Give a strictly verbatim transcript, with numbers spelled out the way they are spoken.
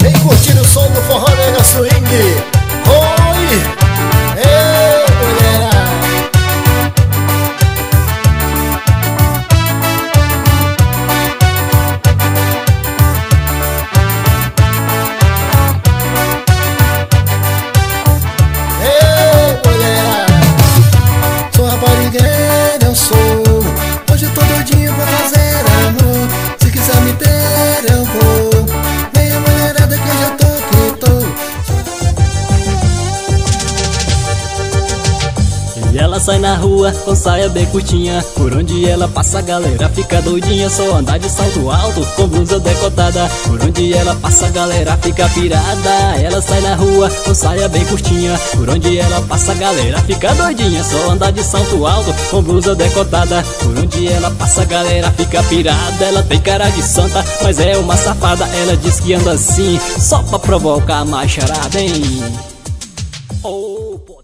Vem curtir o som do forró nega swing. Oi, ei, mulher. Ei, mulher. Sou raparigueira, eu sou. Hoje tô doidinho pra fazer amor. Se quiser me ter, eu vou. Meia mulherada que eu já tô que tô. E ela sai na rua com saia bem curtinha. Por onde ela passa a galera fica doidinha. Só andar de salto alto com blusa decotada. Por onde ela passa a galera fica pirada. Ela sai na rua com saia bem curtinha. Por onde ela passa a galera fica doidinha. Só andar de salto alto com blusa decotada. Por onde ela passa a galera fica pirada. Ela tem cara de santa, mas é uma safada. Ela diz que anda assim só pra provocar a macharada, hein? Oh,